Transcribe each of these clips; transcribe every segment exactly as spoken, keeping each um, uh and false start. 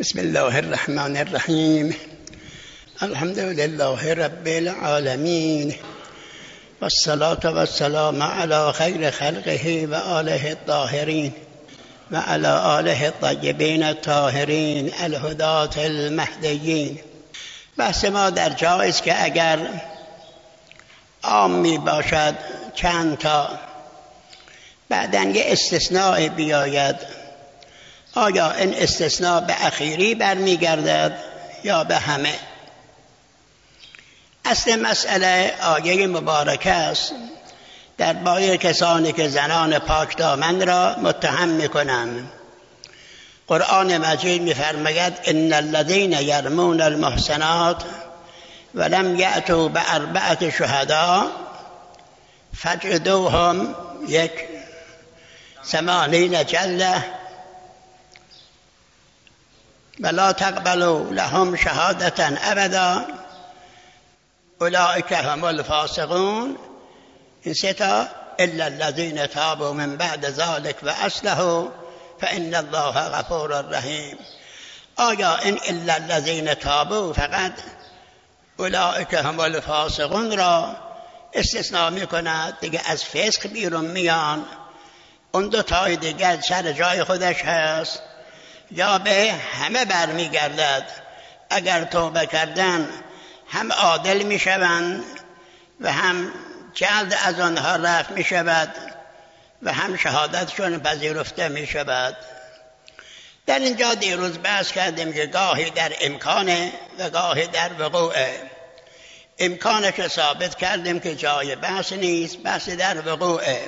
بسم الله الرحمن الرحیم. الحمد لله رب العالمین والصلاة والسلام علی خیر خلقه و آله الطاهرین و علی آله الطیبین الطاهرین الهداة المهدیین. بحث ما در جایی است که اگر عام می باشد چند تا بعداً یه استثناء بیاید، آیا این استثناء به اخیری برمیگردد یا به همه؟ اصل مسئله آیه مبارکه است درباره کسانی که زنان پاک دامن را متهم میکنند. قرآن مجید میفرماید ان الذین یرمون المحصنات ولم یأتوا باربعة شهداء فاجلدوهم یک ثمانین جلده ولا تقبلوا لهم شهادة ابدا اولئک هم الفاسقون. این ستا الا الذین تابوا من بعد ذلك واصلحوا فان الله غفور رحیم. آیا این الا الذین تابوا فقط اولئک هم الفاسقون را استثناء میکند، دیگه از فسق بیرون میان، اون دو تای دیگر سر جای خودش هست، یا به همه برمیگردد؟ اگر توبه کردن هم عادل میشوند و هم جلد از آنها رفع میشود و هم شهادتشون پذیرفته میشود. در اینجا دیروز بحث کردیم که گاهی در امکانه و گاهی در وقوعه. امکانش ثابت کردیم که جای بحث نیست، بحث در وقوعه.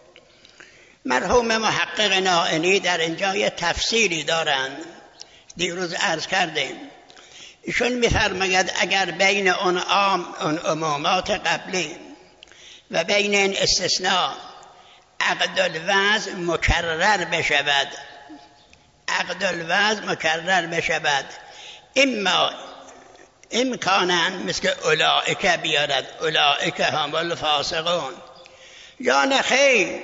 مرحوم محقق نائینی در اینجا یه تفسیری دارند، دیروز عرض کردیم. ایشون می‌فرماید اگر بین اون عام اون عمومات قبلی و بین این استثناء عقد الوضع مکرر بشود، عقد الوضع مکرر بشود، اما امکانا مثل اولئک بیارد، اولئک هم الفاسقون، یا نه خیر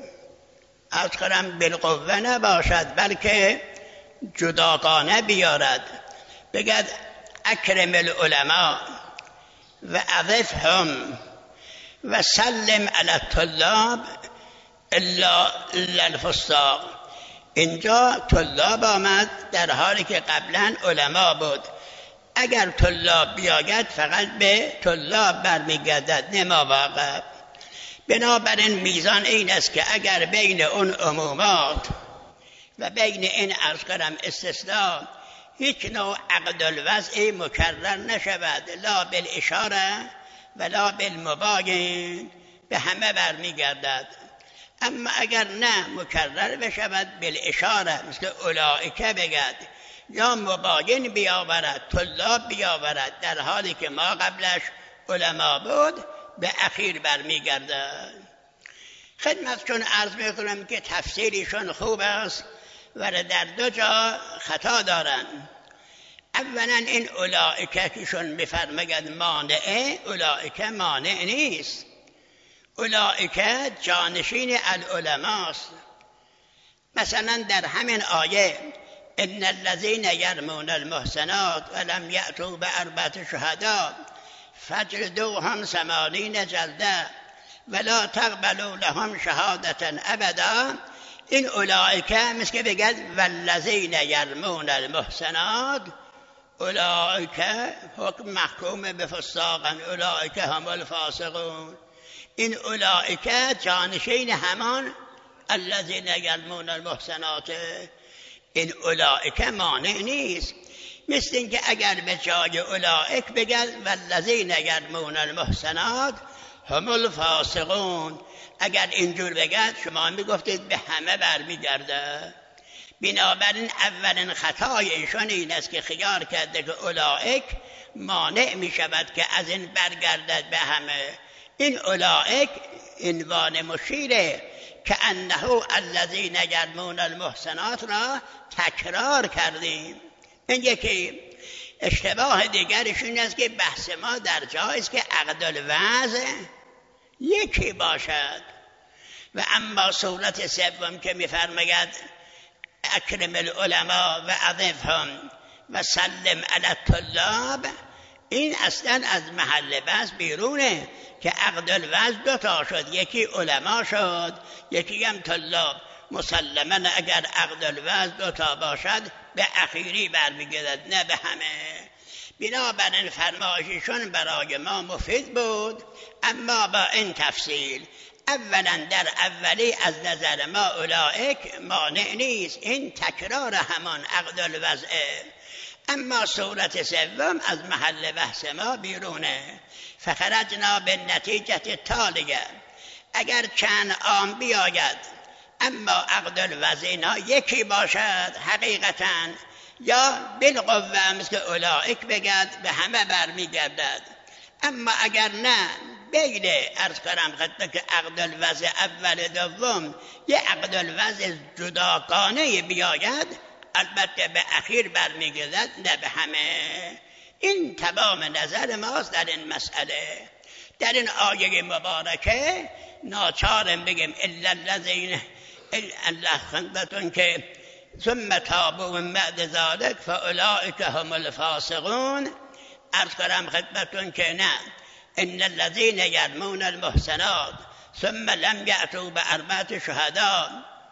از خرم بالقوه نباشد بلکه جداگانه بیارد، بگد اکرم العلماء و اضفهم و سلم علی الطلاب الا الفساق. اینجا طلاب آمد در حالی که قبلا علما بود. اگر طلاب بیاید فقط به طلاب برمیگردد، نما واقع. بنابراین میزان این است که اگر بین اون عمومات و بین این عرض کردم استثناء هیچ نوع عقد الوضع مکرر نشود، لا بالاشاره ولا بالمباین، به همه برمیگردد. اما اگر نه مکرر بشود بالاشاره مثل اولئک بگد، یا مباین بیاورد، طلاب بیاورد، در حالی که ما قبلش علما بود، به اخیر برمیگردد. خدمتشون عرض میکنم که تفسیرشون خوب است و در دو جا خطا دارن. اولا این اولئک کهشون میفرماید مانعه، اولئک مانع نیست. اولئک جانشین العلماست. مثلا در همین آیه ان الذین یرمون المحصنات ولم یأتوا باربعة شهداء فاجلدوهم ثمانین جلده ولا تقبلوا لهم شهادة ابدا، این اولئک مثل که بگد والذین یرمون المحصنات اولئک حکم محکوم بفساقن اولئک هم الفاسقون. این اولئک جانشین همان الذین یرمون المحصنات. این اولئک مانع نیست، مثل اینکه اگر به جای اولئک بگد والذین یرمون المحصنات هم الفاسقون، اگر اینجور بگد شما میگفتید به همه برمیگرده. بنابراین اولین خطای ایشون این است که خیال کرده که اولئک مانع میشود که از این برگردد به همه. این اولئک عنوان مشیره که انه الذین یرمون المحصنات را تکرار کردیم. این یکی. اشتباه دیگرش این است که بحث ما در جایی است که عقد الوضع یکی باشد و اما صورت سوم که میفرماید اکرم العلماء و اضفهم و سلم علی الطلاب، این اصلا از محل بحث بیرونه که عقد الوضع دو تا شد، یکی علما شد یکی هم طلاب. مسلما اگر عقد الوضع دو تا باشد به اخیری برمیگردد نه به همه. بنابراین فرمایششون برای ما مفید بود، اما با این تفصیل. اولا در اولی از نظر ما اولئک مانع نیست، این تکرار همان عقد الوضعه. اما صورت سوم از محل بحث ما بیرونه. فخرجنا به نتیجه تالیه، اگر چند عام بیاید اما عقد الوضع اینا یکی باشد حقیقتا، یا بالقوه مثل اولئک بگد به همه برمیگردد. اما اگر نه بین ارز کنم خدمت که عقد الوضع اول دوم یه عقد الوضع جداگانه بیاید، البته به اخیر برمیگردد نه به همه. این تمام نظر ماست در این مسئله. در این آیه مبارکه ناچارم بگیم الا الذین الله خندتون که ثم تابوا من بعد ذلك فاولئک هم الفاسقون. عرض کنم خدمتون که نه، ان الذین یرمون المحصنات ثم لم یأتوا بأربعة شهداء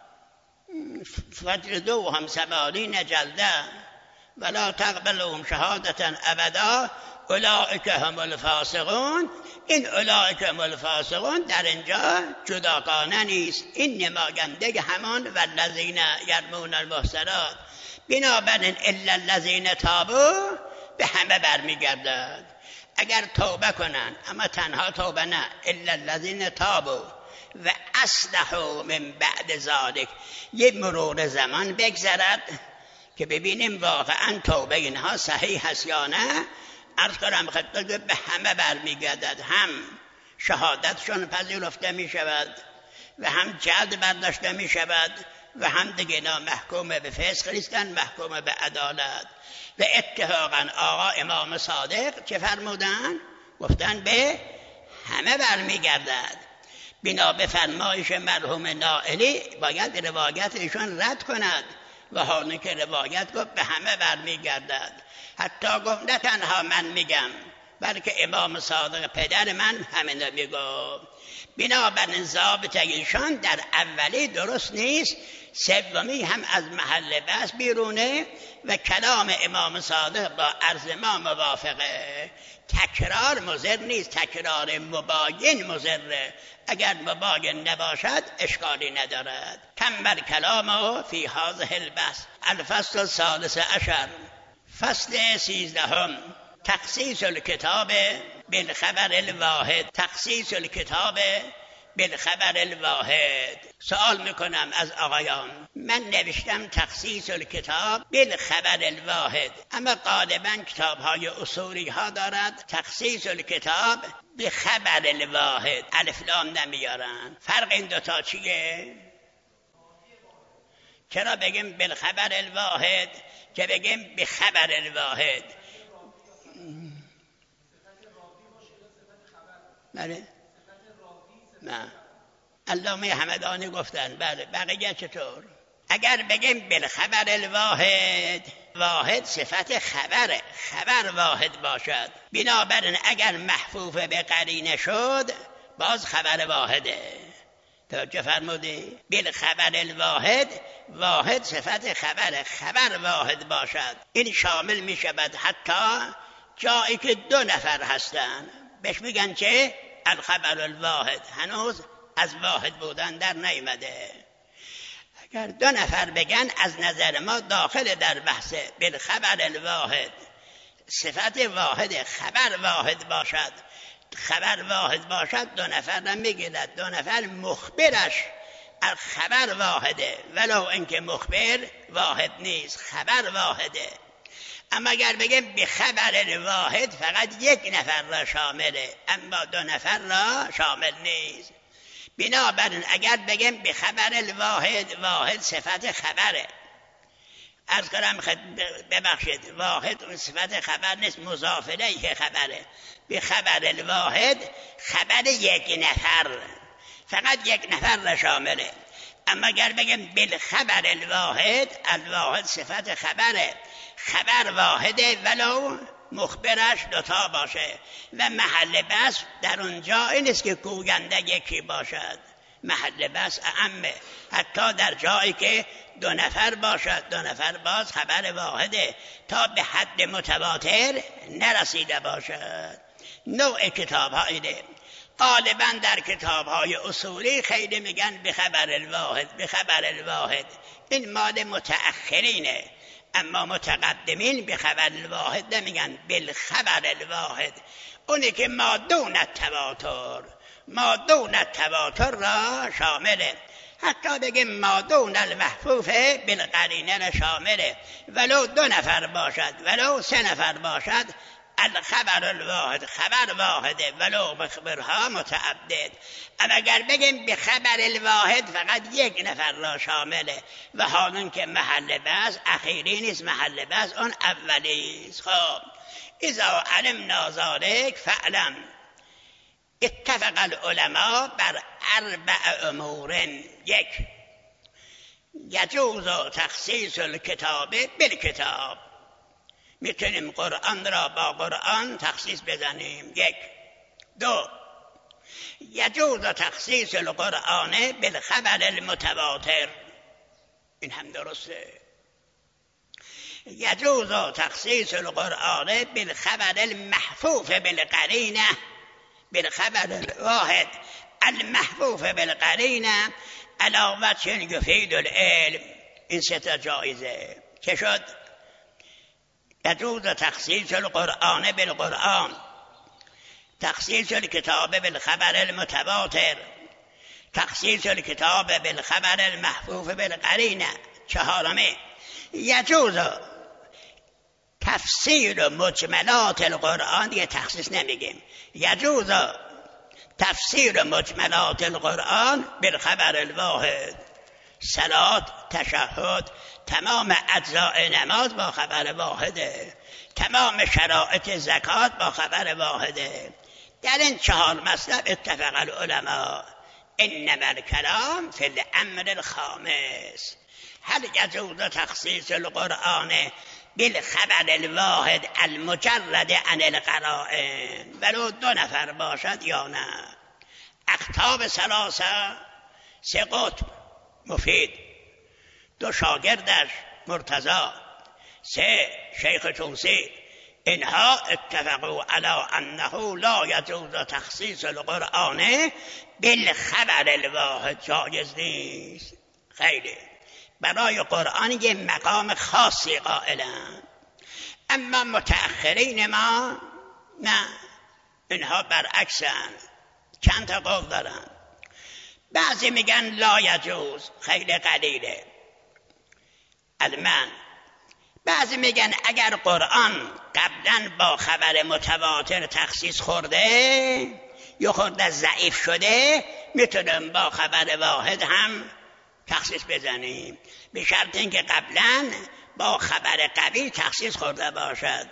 فاجلدوهم ثمانین جلده ولا تقبلهم شهادة ابدا اولئک هم الفاسقون. این اولئک هم الفاسقون در اینجا جداگانه نیست، این نماینده همان والذین یرمون المحصنات. بنابراین الا الذین تابوا به همه برمیگردد. اگر توبه کنن، اما تنها توبه نه، الا الذین تابوا و اصلحوا من بعد ذلک، یه مرور زمان بگذرد که ببینیم واقعا توبه اینها صحیح هست یا نه. عرض کنم خدمت به همه برمیگردد، هم شهادتشون پذیرفته می شود و هم جلد برداشته می شود و هم دیگه اینا محکوم به فسق نیستن، محکوم به عدالت. و اتفاقا آقا امام صادق چه فرمودن؟ گفتن به همه برمیگردد. بنا به فرمایش مرحوم نائلی باید روایت ایشون رد کند و حالی که روایت گفت به همه برمیگردد. حتی گفت نه تنها من میگم بلکه امام صادق پدر من همین رو میگفت. بنابراین ضابط ایشان در اولی درست نیست، سومی هم از محل بحث بیرونه و کلام امام صادق با عرض ما موافقه. تکرار مضر نیست، تکرار مباین مضره. اگر مباین نباشد اشکالی ندارد. کمل کلامه فی هذه البحث. الفصل الثالث عشر، فصل سیزدهم، تخصیص الکتاب بالخبر الواحد. تخصیص الکتاب بالخبر الواحد. سوال میکنم از آقایان، من نوشتم تخصیص الکتاب بالخبر الواحد، اما غالبا کتاب های اصولی ها دارد تخصیص الکتاب بخبر الواحد، الف لام نمیارن. فرق این دوتا چیه؟ چرا بگیم بالخبر الواحد که بگیم بخبر الواحد؟ بله نه، علامه همدانی گفتن بله. بقیه چطور؟ اگر بگیم بالخبر الواحد، واحد صفت خبره، خبر واحد باشد. بنابراین اگر محفوف به قرینه شد باز خبر واحده. توجه فرمودی؟ بالخبر الواحد، واحد صفت خبره، خبر واحد باشد. این شامل می شود حتی جایی که دو نفر هستن، بهش میگن چه؟ الخبر الواحد. هنوز از واحد بودن در نیامده. اگر دو نفر بگن از نظر ما داخل در بحث بالخبر الواحد، صفت واحد، خبر واحد باشد. خبر واحد باشد دو نفر را میگیرد، دو نفر مخبرش خبر واحده، ولو اینکه مخبر واحد نیست، خبر واحده. اما اگر بگیم به خبر واحد فقط یک نفر را شامله، اما دو نفر را شامل نیست. بنابراین اگر بگیم به خبر الواحد، واحد صفت خبره. عرض کنم ببخشید، واحد صفت خبر نیست، مضاف الیه خبره. به خبر الواحد خبر یک نفر، فقط یک نفر را شامله. اما اگر بگیم بالخبر الواحد، الواحد صفت خبره، خبر واحده ولو مخبرش دوتا باشه و محل بس در اونجا این است که گوینده یکی باشد، محل بس اعمه، حتی در جایی که دو نفر باشد، دو نفر باز خبر واحده تا به حد متواتر نرسیده باشد. نوع کتاب ها اینه. غالبا در کتاب های اصولی خیلی میگن به خبر الواحد، به خبر الواحد، این مال متأخرینه، اما متقدمین به خبر الواحد نمیگن، بالخبر الواحد، اونی که ما دون التواتر، ما دون التواتر را شامله، حتی بگیم ما دون المحفوف بالقرینه را شامله، ولو دو نفر باشد ولو سه نفر باشد، الخبر الواحد خبر واحده ولو بخبرها متعدد. اما اگر بگیم به خبر الواحد فقط یک نفر را شامله و حالون که محل بحث اخیری نیست، محل بحث اون اولی است. خب اذا علمنا ذلک فاعلم اتفق العلماء بر اربع امور. یک، یجوز تخصیص الکتاب بالکتاب، میتونیم قرآن را با قرآن تخصیص بزنیم. یک. دو، یجوز تخصیص القرآن بالخبر المتواتر، این هم درسته. یجوز تخصیص القرآن بالخبر المحفوف بالقرینه، بالخبر الواحد المحفوف بالقرینه علی وجه یفید العلم. این سه تا جایزه چه شد؟ یجوز تخصیص القرآن بالقرآن، تخصیص الکتاب بالخبر المتواتر، تخصیص الکتاب بالخبر المحفوف بالقرینه. چهارمه، یجوز تفسیر مجملات القرآن، دیگه تخصیص نمیگیم، یجوز تفسیر مجملات القرآن بالخبر الواحد، صلات، تشهد، تمام اجزاء نماز با خبر واحده، تمام شرائط زکات با خبر واحده. در این چهار مطلب اتفق العلماء. انما الکلام فی الامر الخامس، هل یجوز تخصیص القرآن بالخبر الواحد المجرد عن القرائن، ولو دو نفر باشد یا نه. اقطاب ثلاثه، سه قطب مفید، دو شاگردش مرتضی، سه شیخ توسی، اینها اتفقوا علی انه لا یجوز تخصیص القرآن بالخبر الواحد، جایز نیست. خیلی برای قرآن یه مقام خاصی قائلن، اما متأخرین ما نه، اینها برعکسن، چند تا قول دارن. بعضی میگن لا یجوز، خیلی قلیله المن. بعضی میگن اگر قرآن قبلا با خبر متواتر تخصیص خورده یا خورده ضعیف شده، میتونیم با خبر واحد هم تخصیص بزنیم، به شرط اینکه قبلا با خبر قوی تخصیص خورده باشد.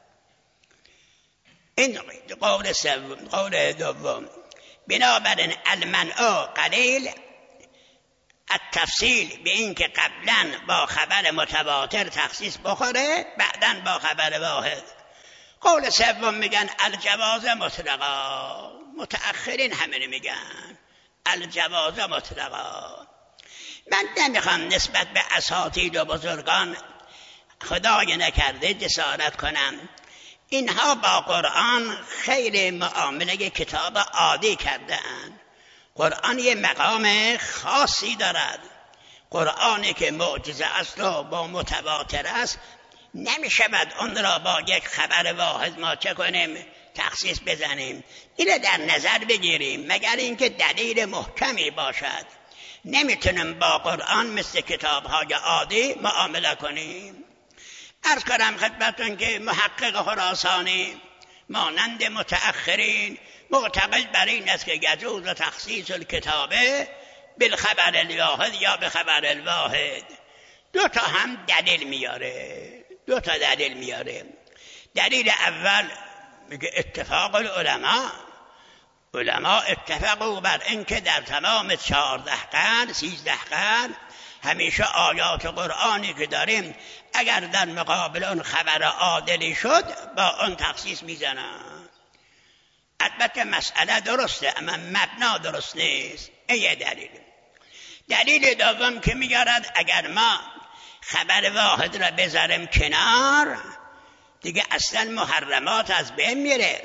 این قول سوم. قول دوم، بنابراین المنع قلیل التفصیل، به این که قبلا با خبر متواتر تخصیص بخوره بعداً با خبر واحد. قول سوم میگن الجواز مطلقا، متأخرین همین میگن الجواز مطلقا. من نمیخوام نسبت به اساتید و بزرگان خدای نکرده جسارت کنم، اینها با قرآن خیلی معامله کتاب عادی کردن. قرآن یه مقام خاصی دارد. قرآنی که معجزه است و با متواتر است، نمیشود اون را با یک خبر واحد ما چه کنیم؟ تخصیص بزنیم. اینو در نظر بگیریم، مگر اینکه دلیل محکمی باشد. نمیتونیم با قرآن مثل کتاب‌های عادی معامله کنیم. عرض کنم خدمتون که محقق خراسانی مانند متأخرین معتقد بر این است که یجوز تخصیص الکتابه بالخبر الواحد یا به خبر الواحد. دو تا هم دلیل میاره، دو تا دلیل میاره. دلیل اول میگه اتفاق العلماء، علما اتفقوا بر اینکه در تمام چهارده قرن سیزده قرن همیشه آیات قرآنی که داریم اگر در مقابل اون خبر عادلی شد با اون تخصیص میزنن. البته مسئله درسته اما مبنا درست نیست. این یه دلیل. دلیل دوم که میگرد اگر ما خبر واحد را بذاریم کنار دیگه اصلا محرمات از بین میره.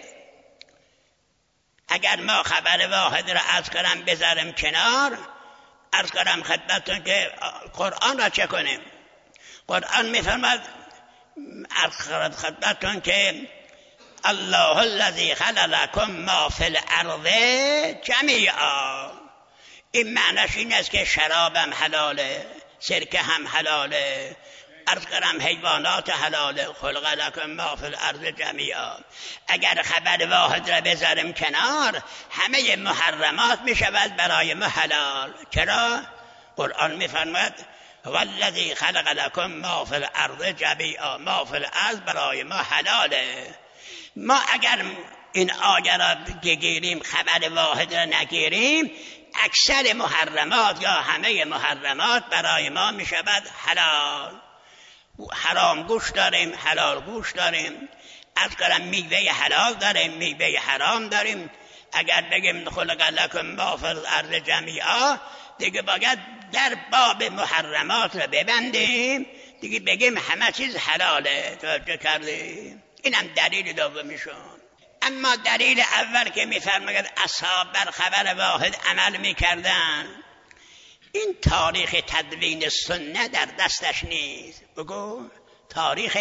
اگر ما خبر واحد را از کنم بذاریم کنار، عرض کنم خدمتتون که قرآن را چه کنیم؟ قرآن میفرماد عرض خدمتتون که الله الذی خلق لکم ما فی الارض جمیعا. این معنیش این است که شرابم حلاله، سرکه هم حلاله، عرض کنم حیوانات حلاله، خلق لکم ما فی الارض جمیعا. اگر خبر واحد را بذاریم کنار همه محرمات می شود برای ما حلال. چرا؟ قرآن می فرماید والذی خلق لکم ما فی الارض جمیعا، ما فی الارض برای ما حلاله. ما اگر این آیه را بگیریم خبر واحد را نگیریم اکثر محرمات یا همه محرمات برای ما می شود حلال. حرام گوش داریم، حلال گوش داریم، از کنم میوه حلال داریم، میوه حرام داریم. اگر بگیم خلق لکم ما فی الارض جمیعا دیگه باید در باب محرمات رو ببندیم، دیگه بگیم همه چیز حلاله. توجه کردیم؟ اینم دلیل دومیشون. اما دلیل اول که میفرماید اصحاب بر خبر واحد عمل میکردن، این تاریخ تدوین سنت در دستش نیست. بگو تاریخ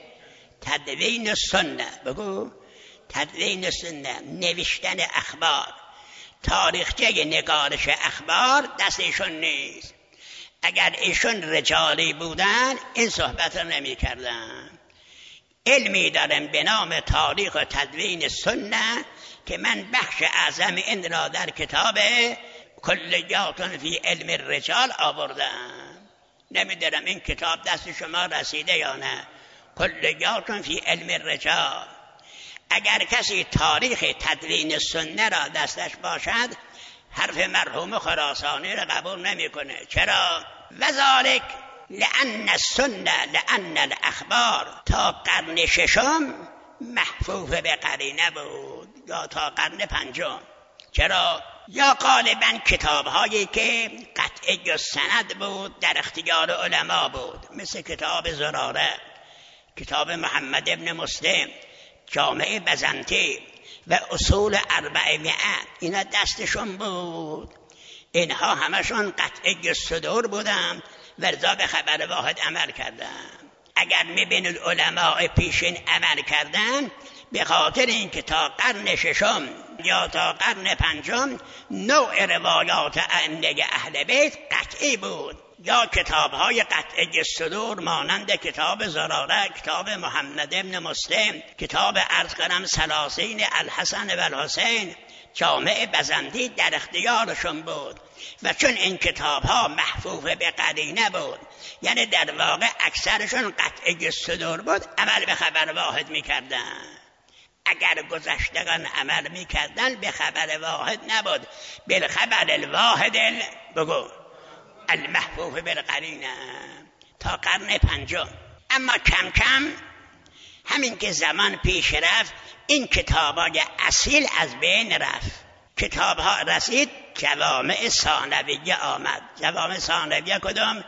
تدوین سنت، بگو تدوین سنت، نوشتن اخبار، تاریخچه نگارش اخبار دست ایشون نیست. اگر ایشون رجالی بودن این صحبت رو نمی کردن. علمی دارم به نام تاریخ و تدوین سنت که من بخش اعظم این را در کتاب کلیات فی علم الرجال آوردم. نمیدونم این کتاب دست شما رسیده یا نه. کلیات فی علم الرجال. اگر کسی تاریخ تدوین سنت را دستش باشد حرف مرحوم خراسانی را قبول نمیکنه. چرا؟ وذالک لأن السنة لأن الاخبار تا قرن ششم محفوظ به قرینه بود یا تا قرن پنجم. چرا؟ یا غالبا کتاب هایی که قطعی سند بود در اختیار علما بود، مثل کتاب زراره، کتاب محمد ابن مسلم، جامع بزنطی و اصول اربعمائه، اینا دستشون بود. اینها همشون قطعی صدور بودن ورزا به خبر واحد عمل کردن. اگر میبینید علماء پیشین عمل کردن به خاطر اینکه تا قرن ششم یا تا قرن پنجم نوع روایات ائمه اهل بیت قطعی بود، یا کتاب‌های قطعی صدور مانند کتاب زراره، کتاب محمد ابن مسلم، کتاب عرض کنم سلاسین الحسن و الحسین، جامع بزنطی در اختیارشون بود. و چون این کتاب‌ها محفوظ به قرینه بود، یعنی در واقع اکثرشون قطعی صدور بود، عمل به خبر واحد می‌کردن. اگر گذشتگان عمل می‌کردن به خبر واحد نبود، به خبر الواحد بگو المحفوظ بالقرینه تا قرن پنجم. اما کم کم همین که زمان پیش رفت این کتاب‌های اصیل از بین رفت. کتاب‌ها رسید جوامع ثانویه آمد. جوامع ثانویه کدام؟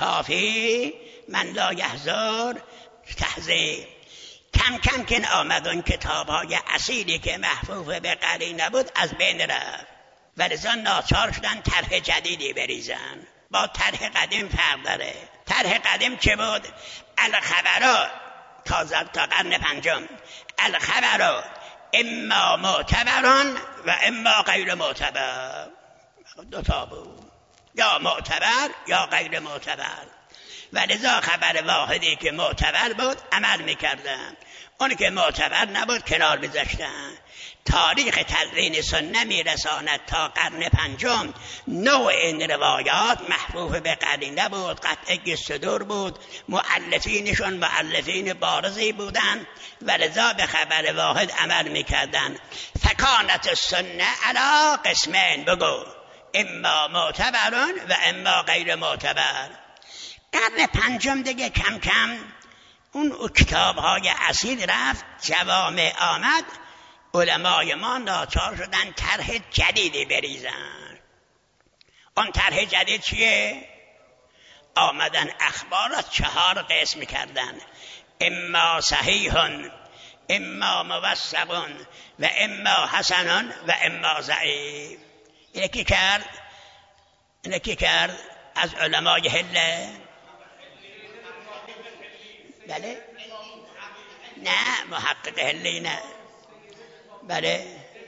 کافی، من لا یحضر، تحذیر. کم کم که آمد اون کتاب‌های اصیلی که محفوظ به قرینه بود از بین رفت و لذا ناچار شدن طرح جدیدی بریزن. با طرح قدیم فرق داره. طرح قدیم چه بود؟ الخبر تا تا قرن پنجم، الخبر اما معتبران و اما غیر معتبر، دو تا بود، یا معتبر یا غیر معتبر. ولذا خبر واحدی که معتبر بود عمل میکردن، اون که معتبر نبود کنار میذاشتن. تاریخ تدوین سنت میرساند تا قرن پنجم نوع این روایات محفوظ به قرینه بود، قطعه صدور بود، مؤلفینشون مؤلفین بارزی بودن، ولذا به خبر واحد عمل میکردن. فکانت السنه علی قسمین، بگو اما معتبرون و اما غیر معتبر. قرن پنجم دیگه کم کم اون کتاب های اصیل رفت، جوامع آمد، علمای ما ناچار شدن طرح جدیدی بریزن. اون طرح جدید چیه؟ آمدن اخبار را چهار قسم کردن، اما صحیحون، اما موثقون و اما حسنون و اما ضعیف. اینه کی کرد؟ اینه کی کرد؟ از علمای هله؟ بله؟ نه، محقق هلی نه. بله.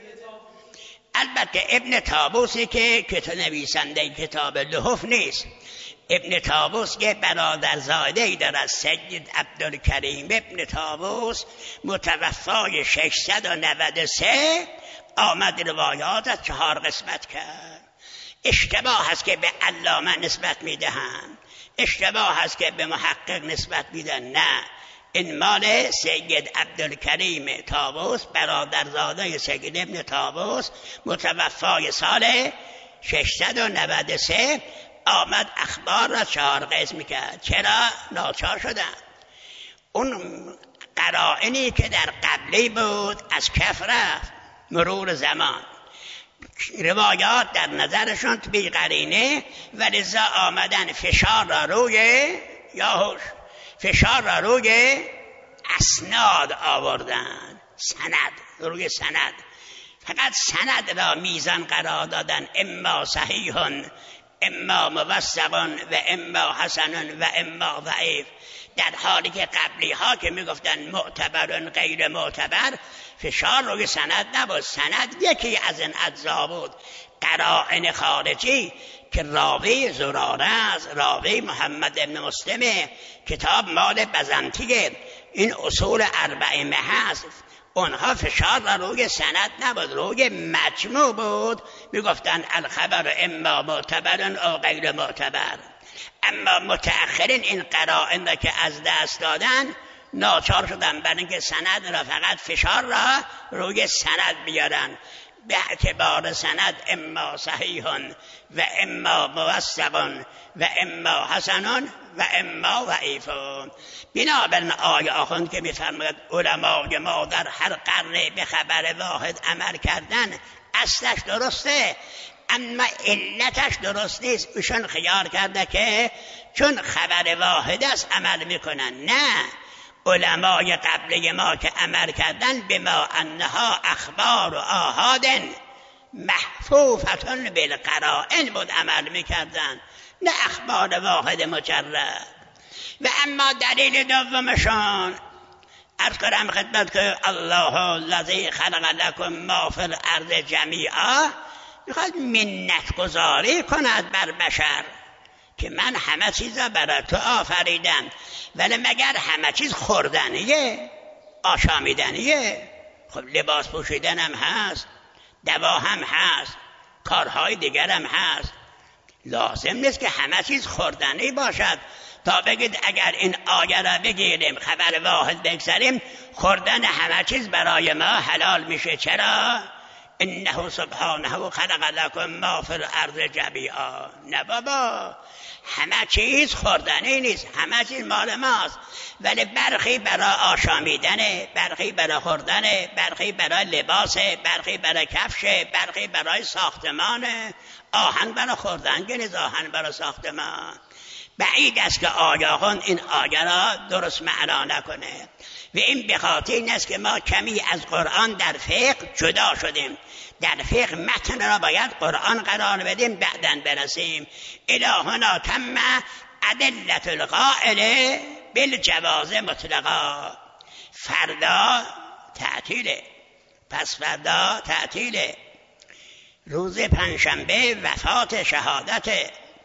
البته ابن طاووسی که کتاب نویسنده کتاب لحوف نیست، ابن طاووس که برادرزاده‌ای دارد، سید عبدالکریم ابن طاووس، متوفای ششصد و نود و سه، آمد روایات از چهار قسمت کرد. اشتباه هست که به علامه نسبت میدهند، اشتباه هست که به محقق نسبت میدن. نه، این مال سید عبدالکریم طاووس، برادرزاده سید ابن طاووس، متوفای سال ششصد و نود و سه، آمد اخبار را چهار قسم کرد. چرا ناچار شدن؟ اون قرائنی که در قبلی بود از کف رفت، مرور زمان روایات در نظرشون بی قرینه، ولذا آمدن فشار را روی یاهوش فشار را روی اسناد آوردن، سند روی سند، فقط سند را میزان قرار دادن، اما صحیحون، اما موثقون و اما حسنون و اما ضعیف. در حالی که قبلی ها که میگفتن معتبرون غیر معتبر، فشار روی سند نبود. سند یکی از این اجزا بود. قرائن خارجی که راوی زراره است، راوی محمد ابن مسلمه، کتاب مال بزنطیه، این اصول اربعه هست، اونها فشار را روی سند نبود، روی مجموع بود. میگفتن الخبر اما معتبرن او غیر معتبر. اما متأخرین این قرائن را که از دست دادن، ناچار شدن برای اینکه سند را فقط فشار را روی سند بیارن. به اعتبار سند اما صحیحون و اما موثقون و اما حسنون و اما ضعیفون. بنابراین آیه آخوند که میفرماید علمای ما در هر قرن به خبر واحد عمل کردن، اصلش درسته اما علتش درست نیست. ایشون خیال کرده که چون خبر واحد است عمل میکنن. نه، علمای قبلی ما که عمل کردن به ما انها اخبار و آحاد محفوفتون بالقرائن بود عمل میکردن، نه اخبار واحد مجرد. و اما دلیل دومشان عرض کنم خدمت که الله الذی خلق لکم ما فی الارض جمیعا، میخواد منت گذاری کند بر بشر که من همه چیز را برای تو آفریدم. ولی مگر همه چیز خوردنیه، آشامیدنیه؟ خب لباس پوشیدن هم هست، دوا هم هست، کارهای دیگر هم هست. لازم نیست که همه چیز خوردنی باشد تا بگید اگر این آیه را بگیریم خبر واحد بگذاریم خوردن همه چیز برای ما حلال میشه. چرا؟ انه سبحانه خلق لکم ما فی الارض جمیعا. نه بابا، همه چیز خوردنی نیست، همه چیز مال ماست، ولی برخی برای آشامیدنه، برخی برای خوردنه، برخی برای لباسه، برخی برای کفشه، برخی برای ساختمانه. آهن برای خوردن که نیست، آهن برای ساختمان. بعید است که آیاهان این آیه را درست معنا نکنه. و این به خاطر این است که ما کمی از قرآن در فقه جدا شدیم. در فقه متن را باید قرآن قرار بدیم، بعداً برسیم. الهنا تم ادلت القائل بالجواز مطلقا. فردا تعطیله، پس فردا تعطیله. روز پنجشنبه وفات شهادت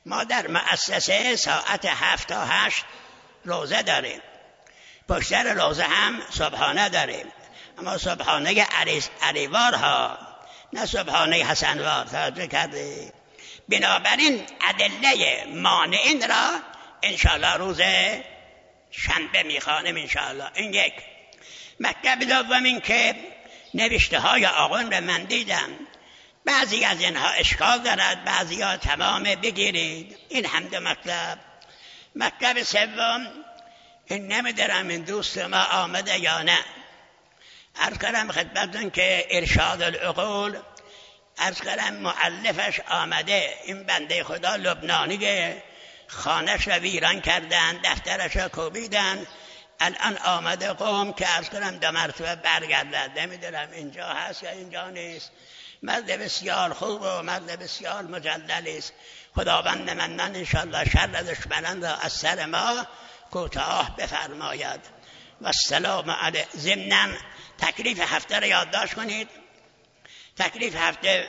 ما در مؤسسه ساعت هفت تا هشت روزه داریم، پشتر روزه هم صبحانه داریم، اما صبحانه علیوار ها، نه صبحانه حسنوار. توجه کردی؟ بنابراین ادله مانعین را انشاءالله روز شنبه میخوانیم انشاءالله. این یک. مطلب دوم این که نوشته های آقایون را من دیدم، بعضی از اینها اشکال دارد، بعضی ها تمام بگیرید. این هم دو مطلب. مطلب سوم این نمیدارم این دوست ما آمده یا نه. عرض کردم خدمتتون که ارشاد العقول، عرض کردم مؤلفش آمده، این بنده خدا لبنانیه، خانش را ویران کردن، دفترش را کوبیدن، الان آمده قوم که عرض کردم دو مرتبه برگردد. نمیدونم اینجا هست یا اینجا نیست. مرد بسیار خوب و مرد بسیار مجلل است. خداوند منان انشاءالله شر دشمنان را از سر ما کوتاه بفرماید. و السلام علیه. ضمناً تکلیف هفته را یادداشت کنید. تکلیف هفته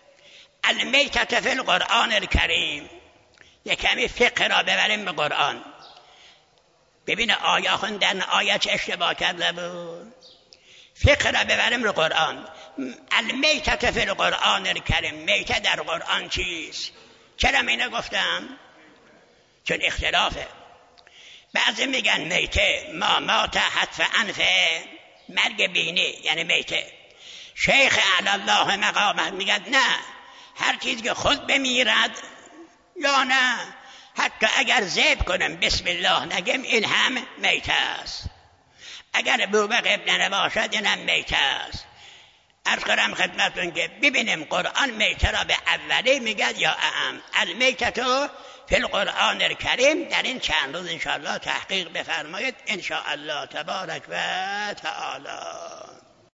المیتة فی القرآن الکریم. یک کمی فقه را ببریم به قرآن. ببین آیه خوندن آیه چه اشتباه کرده بود. فقه را ببریم رو قرآن. المیتة فی القرآن الکریم. میته در قرآن چیست؟ چرا اینو گفتم؟ چون اختلافه. بعضی میگن میته ما مات حتف انفه، مرگ بینی یعنی میته. شیخ اعلی الله مقامه میگن نه، هر چیز که خود بمیرد یا نه حتی اگر ذبح کنم بسم الله نگم این هم میته است. اگر بوبق ابن نباشد این هم میته است. عرض کنم خدمتون که ببینیم قرآن میته را به اولی میگد یا اعم. المیتة فی القرآن الکریم. در این چند روز انشاءالله تحقیق بفرمایید انشاءالله تبارک و تعالی.